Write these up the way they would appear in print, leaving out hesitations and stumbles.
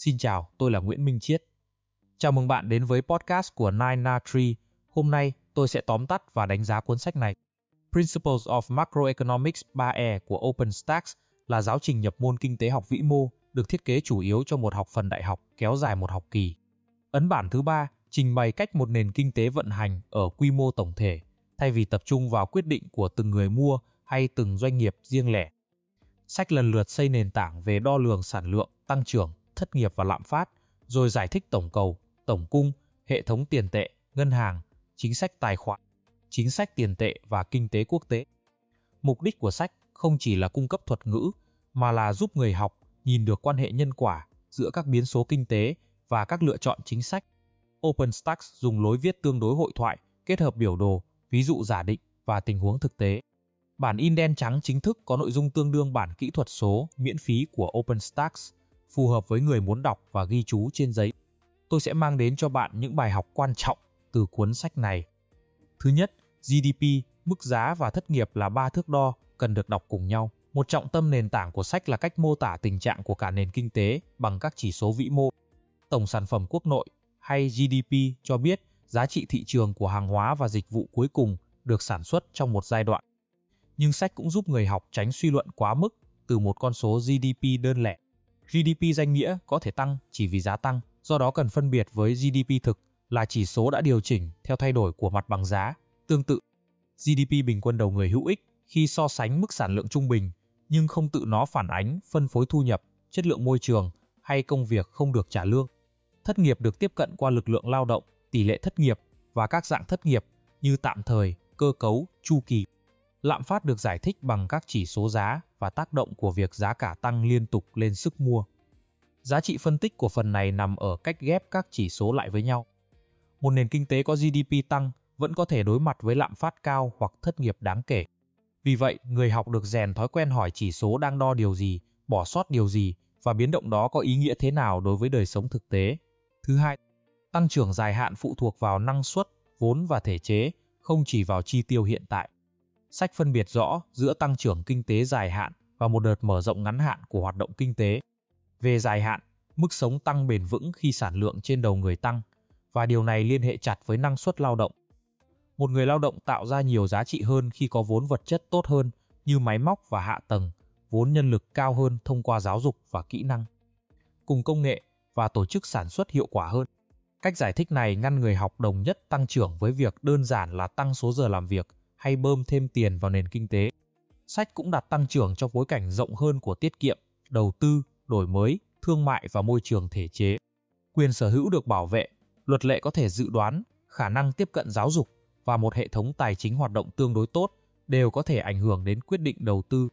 Xin chào, tôi là Nguyễn Minh Chiết. Chào mừng bạn đến với podcast của Nine Tree. Hôm nay, tôi sẽ tóm tắt và đánh giá cuốn sách này. Principles of Macroeconomics 3E của OpenStax là giáo trình nhập môn kinh tế học vĩ mô, được thiết kế chủ yếu cho một học phần đại học kéo dài một học kỳ. Ấn bản thứ 3 trình bày cách một nền kinh tế vận hành ở quy mô tổng thể, thay vì tập trung vào quyết định của từng người mua hay từng doanh nghiệp riêng lẻ. Sách lần lượt xây nền tảng về đo lường sản lượng, tăng trưởng, thất nghiệp và lạm phát, rồi giải thích tổng cầu, tổng cung, hệ thống tiền tệ, ngân hàng, chính sách tài khoản, chính sách tiền tệ và kinh tế quốc tế. Mục đích của sách không chỉ là cung cấp thuật ngữ, mà là giúp người học nhìn được quan hệ nhân quả giữa các biến số kinh tế và các lựa chọn chính sách. OpenStax dùng lối viết tương đối hội thoại, kết hợp biểu đồ, ví dụ giả định và tình huống thực tế. Bản in đen trắng chính thức có nội dung tương đương bản kỹ thuật số miễn phí của OpenStax, phù hợp với người muốn đọc và ghi chú trên giấy. Tôi sẽ mang đến cho bạn những bài học quan trọng từ cuốn sách này. Thứ nhất, GDP, mức giá và thất nghiệp là 3 thước đo cần được đọc cùng nhau. Một trọng tâm nền tảng của sách là cách mô tả tình trạng của cả nền kinh tế bằng các chỉ số vĩ mô. Tổng sản phẩm quốc nội hay GDP cho biết giá trị thị trường của hàng hóa và dịch vụ cuối cùng được sản xuất trong một giai đoạn. Nhưng sách cũng giúp người học tránh suy luận quá mức từ một con số GDP đơn lẻ. GDP danh nghĩa có thể tăng chỉ vì giá tăng, do đó cần phân biệt với GDP thực là chỉ số đã điều chỉnh theo thay đổi của mặt bằng giá. Tương tự, GDP bình quân đầu người hữu ích khi so sánh mức sản lượng trung bình, nhưng không tự nó phản ánh phân phối thu nhập, chất lượng môi trường hay công việc không được trả lương. Thất nghiệp được tiếp cận qua lực lượng lao động, tỷ lệ thất nghiệp và các dạng thất nghiệp như tạm thời, cơ cấu, chu kỳ. Lạm phát được giải thích bằng các chỉ số giá và tác động của việc giá cả tăng liên tục lên sức mua. Giá trị phân tích của phần này nằm ở cách ghép các chỉ số lại với nhau. Một nền kinh tế có GDP tăng vẫn có thể đối mặt với lạm phát cao hoặc thất nghiệp đáng kể. Vì vậy, người học được rèn thói quen hỏi chỉ số đang đo điều gì, bỏ sót điều gì và biến động đó có ý nghĩa thế nào đối với đời sống thực tế. Thứ hai, tăng trưởng dài hạn phụ thuộc vào năng suất, vốn và thể chế, không chỉ vào chi tiêu hiện tại. Sách phân biệt rõ giữa tăng trưởng kinh tế dài hạn và một đợt mở rộng ngắn hạn của hoạt động kinh tế. Về dài hạn, mức sống tăng bền vững khi sản lượng trên đầu người tăng, và điều này liên hệ chặt với năng suất lao động. Một người lao động tạo ra nhiều giá trị hơn khi có vốn vật chất tốt hơn như máy móc và hạ tầng, vốn nhân lực cao hơn thông qua giáo dục và kỹ năng, cùng công nghệ và tổ chức sản xuất hiệu quả hơn. Cách giải thích này ngăn người học đồng nhất tăng trưởng với việc đơn giản là tăng số giờ làm việc hay bơm thêm tiền vào nền kinh tế. Sách cũng đặt tăng trưởng trong bối cảnh rộng hơn của tiết kiệm, đầu tư, đổi mới, thương mại và môi trường thể chế. Quyền sở hữu được bảo vệ, luật lệ có thể dự đoán, khả năng tiếp cận giáo dục và một hệ thống tài chính hoạt động tương đối tốt đều có thể ảnh hưởng đến quyết định đầu tư.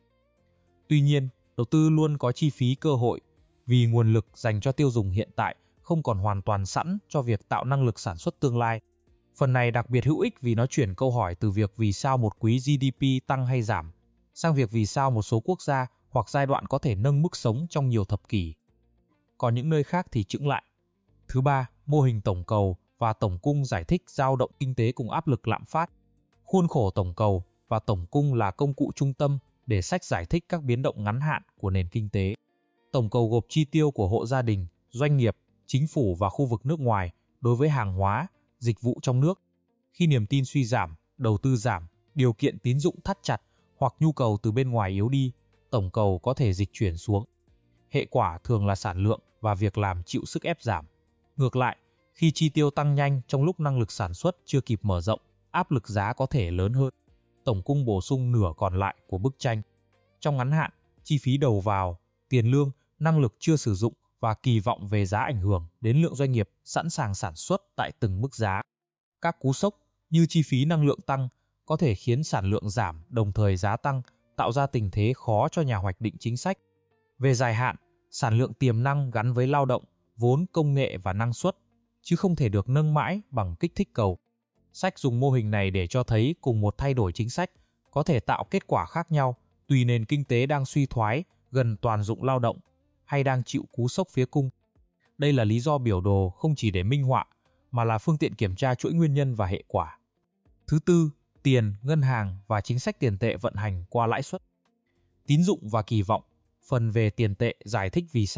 Tuy nhiên, đầu tư luôn có chi phí cơ hội vì nguồn lực dành cho tiêu dùng hiện tại không còn hoàn toàn sẵn cho việc tạo năng lực sản xuất tương lai. Phần này đặc biệt hữu ích vì nó chuyển câu hỏi từ việc vì sao một quý GDP tăng hay giảm, sang việc vì sao một số quốc gia hoặc giai đoạn có thể nâng mức sống trong nhiều thập kỷ. Còn những nơi khác thì chững lại. Thứ ba, mô hình tổng cầu và tổng cung giải thích dao động kinh tế cùng áp lực lạm phát. Khuôn khổ tổng cầu và tổng cung là công cụ trung tâm để sách giải thích các biến động ngắn hạn của nền kinh tế. Tổng cầu gộp chi tiêu của hộ gia đình, doanh nghiệp, chính phủ và khu vực nước ngoài đối với hàng hóa, dịch vụ trong nước. Khi niềm tin suy giảm, đầu tư giảm, điều kiện tín dụng thắt chặt hoặc nhu cầu từ bên ngoài yếu đi, tổng cầu có thể dịch chuyển xuống. Hệ quả thường là sản lượng và việc làm chịu sức ép giảm. Ngược lại, khi chi tiêu tăng nhanh trong lúc năng lực sản xuất chưa kịp mở rộng, áp lực giá có thể lớn hơn. Tổng cung bổ sung nửa còn lại của bức tranh. Trong ngắn hạn, chi phí đầu vào, tiền lương, năng lực chưa sử dụng và kỳ vọng về giá ảnh hưởng đến lượng doanh nghiệp sẵn sàng sản xuất tại từng mức giá. Các cú sốc như chi phí năng lượng tăng có thể khiến sản lượng giảm đồng thời giá tăng, tạo ra tình thế khó cho nhà hoạch định chính sách. Về dài hạn, sản lượng tiềm năng gắn với lao động, vốn, công nghệ và năng suất, chứ không thể được nâng mãi bằng kích thích cầu. Sách dùng mô hình này để cho thấy cùng một thay đổi chính sách có thể tạo kết quả khác nhau tùy nền kinh tế đang suy thoái, gần toàn dụng lao động hay đang chịu cú sốc phía cung. Đây là lý do biểu đồ không chỉ để minh họa, mà là phương tiện kiểm tra chuỗi nguyên nhân và hệ quả. Thứ tư, tiền, ngân hàng và chính sách tiền tệ vận hành qua lãi suất. Tín dụng và kỳ vọng. Phần về tiền tệ giải thích vì sao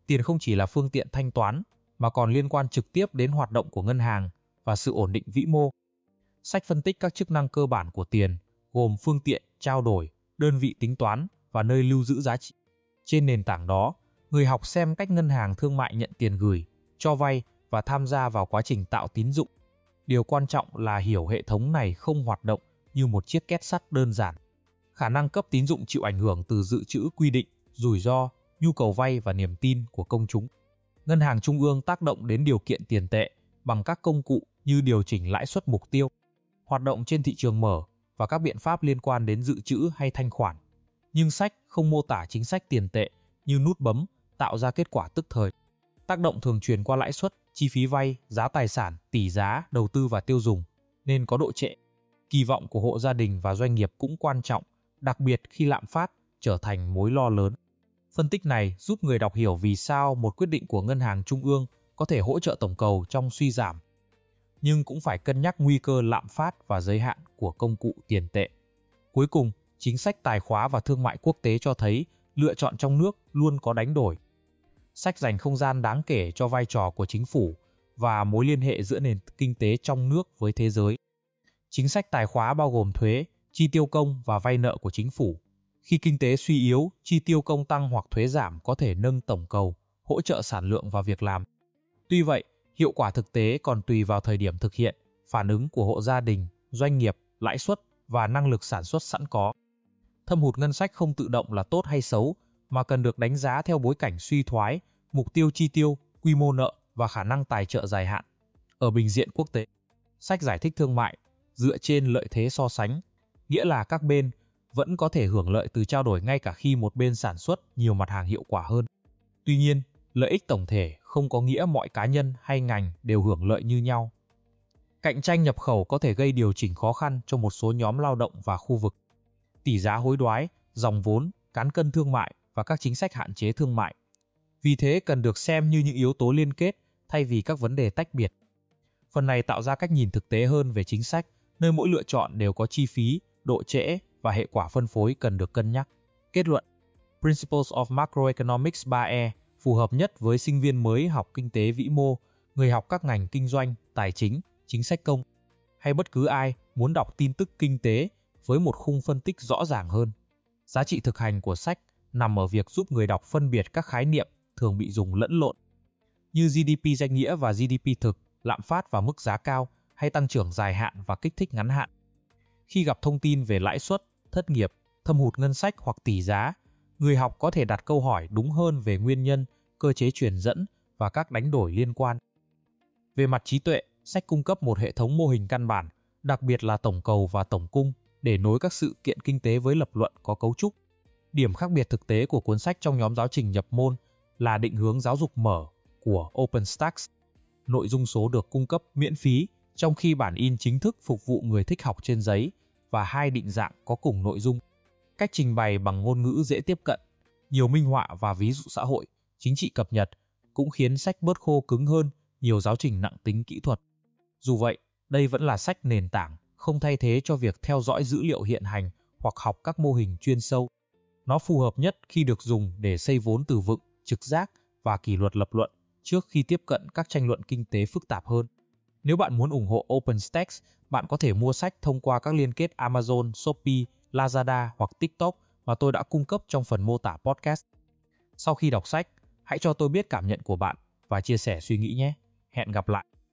Tiền không chỉ là phương tiện thanh toán, mà còn liên quan trực tiếp đến hoạt động của ngân hàng và sự ổn định vĩ mô. Sách phân tích các chức năng cơ bản của tiền, gồm phương tiện, trao đổi, đơn vị tính toán và nơi lưu giữ giá trị. Trên nền tảng đó, người học xem cách ngân hàng thương mại nhận tiền gửi, cho vay và tham gia vào quá trình tạo tín dụng. Điều quan trọng là hiểu hệ thống này không hoạt động như một chiếc két sắt đơn giản. Khả năng cấp tín dụng chịu ảnh hưởng từ dự trữ quy định, rủi ro, nhu cầu vay và niềm tin của công chúng. Ngân hàng trung ương tác động đến điều kiện tiền tệ bằng các công cụ như điều chỉnh lãi suất mục tiêu, hoạt động trên thị trường mở và các biện pháp liên quan đến dự trữ hay thanh khoản. Nhưng sách không mô tả chính sách tiền tệ như nút bấm tạo ra kết quả tức thời. Tác động thường truyền qua lãi suất, chi phí vay, giá tài sản, tỷ giá, đầu tư và tiêu dùng, nên có độ trễ. Kỳ vọng của hộ gia đình và doanh nghiệp cũng quan trọng, đặc biệt khi lạm phát trở thành mối lo lớn. Phân tích này giúp người đọc hiểu vì sao một quyết định của ngân hàng trung ương có thể hỗ trợ tổng cầu trong suy giảm, nhưng cũng phải cân nhắc nguy cơ lạm phát và giới hạn của công cụ tiền tệ. Cuối cùng, chính sách tài khóa và thương mại quốc tế cho thấy lựa chọn trong nước luôn có đánh đổi. Sách dành không gian đáng kể cho vai trò của chính phủ và mối liên hệ giữa nền kinh tế trong nước với thế giới. Chính sách tài khóa bao gồm thuế, chi tiêu công và vay nợ của chính phủ. Khi kinh tế suy yếu, chi tiêu công tăng hoặc thuế giảm có thể nâng tổng cầu, hỗ trợ sản lượng và việc làm. Tuy vậy, hiệu quả thực tế còn tùy vào thời điểm thực hiện, phản ứng của hộ gia đình, doanh nghiệp, lãi suất và năng lực sản xuất sẵn có. Thâm hụt ngân sách không tự động là tốt hay xấu, mà cần được đánh giá theo bối cảnh suy thoái, mục tiêu chi tiêu, quy mô nợ và khả năng tài trợ dài hạn. Ở bình diện quốc tế, sách giải thích thương mại dựa trên lợi thế so sánh, nghĩa là các bên vẫn có thể hưởng lợi từ trao đổi ngay cả khi một bên sản xuất nhiều mặt hàng hiệu quả hơn. Tuy nhiên, lợi ích tổng thể không có nghĩa mọi cá nhân hay ngành đều hưởng lợi như nhau. Cạnh tranh nhập khẩu có thể gây điều chỉnh khó khăn cho một số nhóm lao động và khu vực. Tỷ giá hối đoái, dòng vốn, cán cân thương mại và các chính sách hạn chế thương mại. Vì thế cần được xem như những yếu tố liên kết thay vì các vấn đề tách biệt. Phần này tạo ra cách nhìn thực tế hơn về chính sách, nơi mỗi lựa chọn đều có chi phí, độ trễ và hệ quả phân phối cần được cân nhắc. Kết luận: Principles of Macroeconomics 3E phù hợp nhất với sinh viên mới học kinh tế vĩ mô, người học các ngành kinh doanh, tài chính, chính sách công, hay bất cứ ai muốn đọc tin tức kinh tế với một khung phân tích rõ ràng hơn. Giá trị thực hành của sách nằm ở việc giúp người đọc phân biệt các khái niệm thường bị dùng lẫn lộn, như GDP danh nghĩa và GDP thực, lạm phát và mức giá cao, hay tăng trưởng dài hạn và kích thích ngắn hạn. Khi gặp thông tin về lãi suất, thất nghiệp, thâm hụt ngân sách hoặc tỷ giá, người học có thể đặt câu hỏi đúng hơn về nguyên nhân, cơ chế truyền dẫn và các đánh đổi liên quan. Về mặt trí tuệ, sách cung cấp một hệ thống mô hình căn bản, đặc biệt là tổng cầu và tổng cung, để nối các sự kiện kinh tế với lập luận có cấu trúc. Điểm khác biệt thực tế của cuốn sách trong nhóm giáo trình nhập môn là định hướng giáo dục mở của OpenStax. Nội dung số được cung cấp miễn phí, trong khi bản in chính thức phục vụ người thích học trên giấy, và 2 định dạng có cùng nội dung. Cách trình bày bằng ngôn ngữ dễ tiếp cận, nhiều minh họa và ví dụ xã hội, chính trị cập nhật cũng khiến sách bớt khô cứng hơn nhiều giáo trình nặng tính kỹ thuật. Dù vậy, đây vẫn là sách nền tảng, không thay thế cho việc theo dõi dữ liệu hiện hành hoặc học các mô hình chuyên sâu. Nó phù hợp nhất khi được dùng để xây vốn từ vựng, trực giác và kỷ luật lập luận trước khi tiếp cận các tranh luận kinh tế phức tạp hơn. Nếu bạn muốn ủng hộ OpenStax, bạn có thể mua sách thông qua các liên kết Amazon, Shopee, Lazada hoặc TikTok mà tôi đã cung cấp trong phần mô tả podcast. Sau khi đọc sách, hãy cho tôi biết cảm nhận của bạn và chia sẻ suy nghĩ nhé. Hẹn gặp lại!